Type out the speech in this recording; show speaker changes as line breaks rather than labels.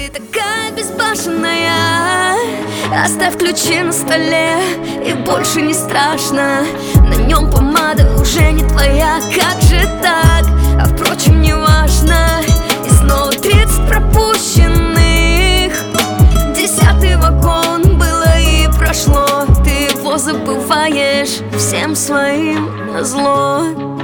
Ты такая безбашенная. Оставь ключи на столе, и больше не страшно. На нем помада уже не твоя, как же так? А впрочем, не важно. И снова 30 пропущенных. 10-й вагон, было и прошло. Ты его забываешь всем своим назло.